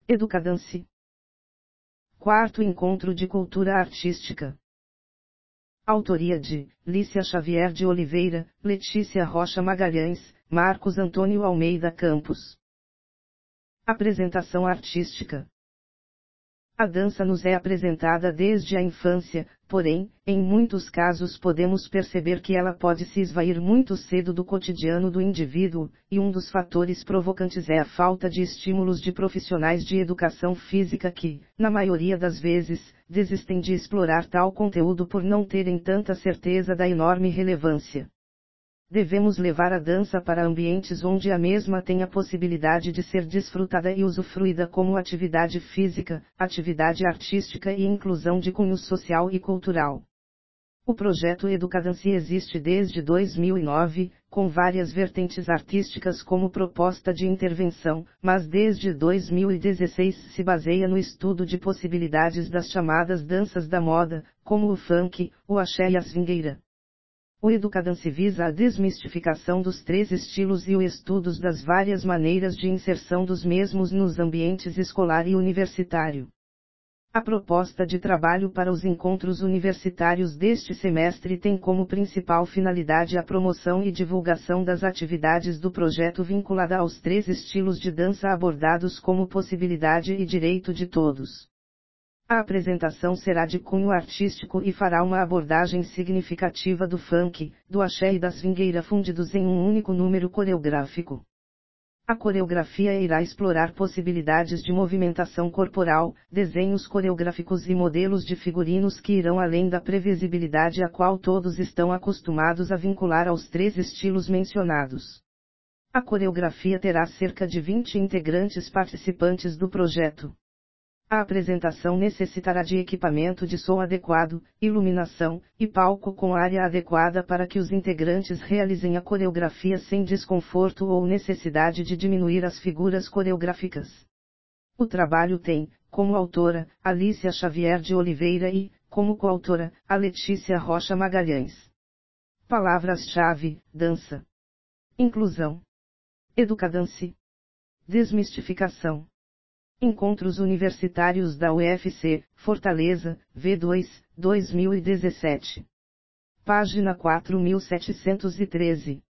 Educadance. Quarto Encontro de Cultura Artística. Autoria de Lícia Xavier de Oliveira, Letícia Rocha Magalhães, Marcos Antônio Almeida Campos. Apresentação artística. A dança nos é apresentada desde a infância, porém, em muitos casos podemos perceber que ela pode se esvair muito cedo do cotidiano do indivíduo, e um dos fatores provocantes é a falta de estímulos de profissionais de educação física que, na maioria das vezes, desistem de explorar tal conteúdo por não terem tanta certeza da enorme relevância. Devemos levar a dança para ambientes onde a mesma tenha possibilidade de ser desfrutada e usufruída como atividade física, atividade artística e inclusão de cunho social e cultural. O projeto Educadance existe desde 2009, com várias vertentes artísticas como proposta de intervenção, mas desde 2016 se baseia no estudo de possibilidades das chamadas danças da moda, como o funk, o axé e a swingueira. O Educadance visa a desmistificação dos três estilos e o estudo das várias maneiras de inserção dos mesmos nos ambientes escolar e universitário. A proposta de trabalho para os encontros universitários deste semestre tem como principal finalidade a promoção e divulgação das atividades do projeto vinculada aos três estilos de dança abordados como possibilidade e direito de todos. A apresentação será de cunho artístico e fará uma abordagem significativa do funk, do axé e da swingueira fundidos em um único número coreográfico. A coreografia irá explorar possibilidades de movimentação corporal, desenhos coreográficos e modelos de figurinos que irão além da previsibilidade a qual todos estão acostumados a vincular aos três estilos mencionados. A coreografia terá cerca de 20 integrantes participantes do projeto. A apresentação necessitará de equipamento de som adequado, iluminação, e palco com área adequada para que os integrantes realizem a coreografia sem desconforto ou necessidade de diminuir as figuras coreográficas. O trabalho tem, como autora, a Lícia Xavier de Oliveira e, como coautora, a Letícia Rocha Magalhães. Palavras-chave: dança, inclusão, educadance, desmistificação. Encontros Universitários da UFC, Fortaleza, V2, 2017. Página 4713.